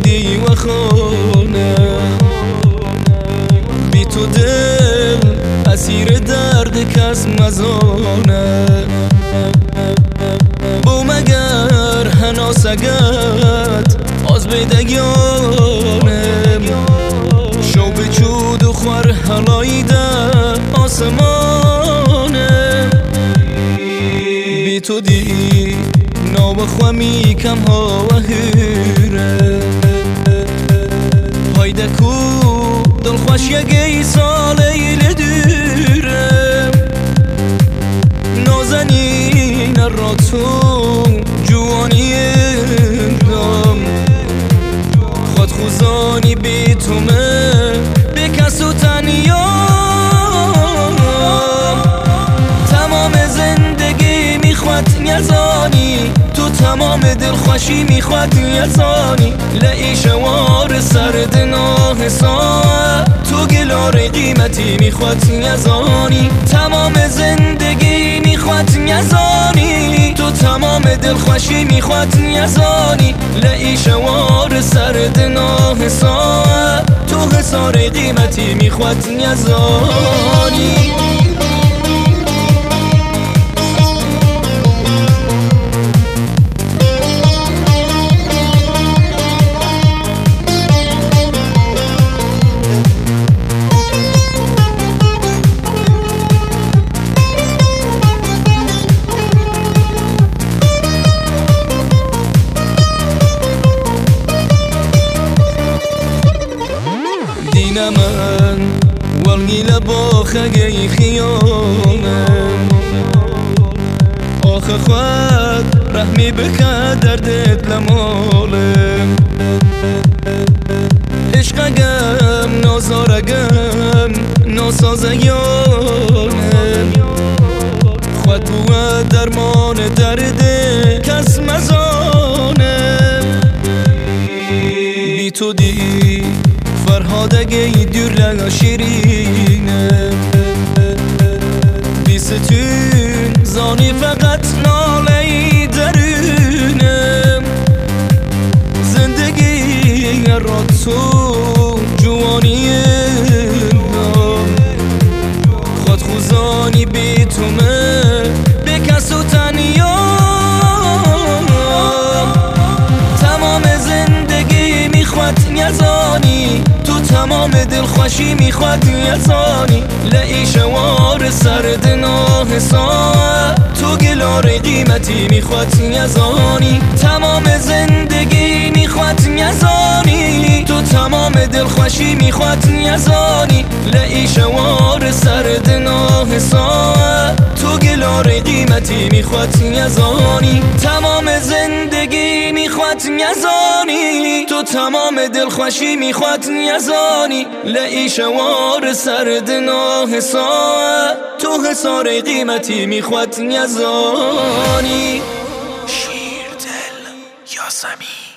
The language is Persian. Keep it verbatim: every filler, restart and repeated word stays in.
امیدی و خانه، بی تو دل اسیر درد کس مزانه. بو مگر هناسگت آز بیدگیانم، شو بچود و خور حلایده آسمانم. بی تو دی نو خوامی کم ها و هیره، هایده کو دل خوش یگی سالی لدیره. نازنین را تو جوانی دم، خود خوزانی بی تو من به کسو تنیام. تمام زندگی میخواد یزانی، تو تمام دلخوشی میخواد یزانی. لئی شوار سرد ناحسان، تو گلار قیمتی میخواد یزانی. تمام زندگی میخواد یزانی، تو تمام دلخوشی میخواد یزانی. لئی شوار سرد ناحسان، تو حسار قیمتی میخواد یزانی. من والگیل با خگی خیانم، آخه خود رحمی بکن دردت لمالم. عشقگم نازارگم ناسازگیانم، خود بود درمان درد کس مزانم. بی تو دی فرهادگی دور لگا شیرینه، بی ستون زانی فقط نالی درونم. زندگی را تو جوانی دم، خود خوزانی بی تو من به کسو تنیام. تمام زندگی میخواد یزانی، تو تمام دلخوشی میخواد یزانی. لئی شوار سرد ناحسان، تو گلار قیمتی میخواد یزانی. تمام زندگی میخواد یزانی، تو تمام دلخوشی میخواد یزانی. لئی شوار سرد ناحسان، تو گلار قیمتی میخواد یزانی. تمام زندگی میخواد یزانی، تو تمام دلخوشی میخواد یزانی. لئی شوار سرد ناحسان، تو حسار قیمتی میخواد یزانی. شیر دل یاسمی.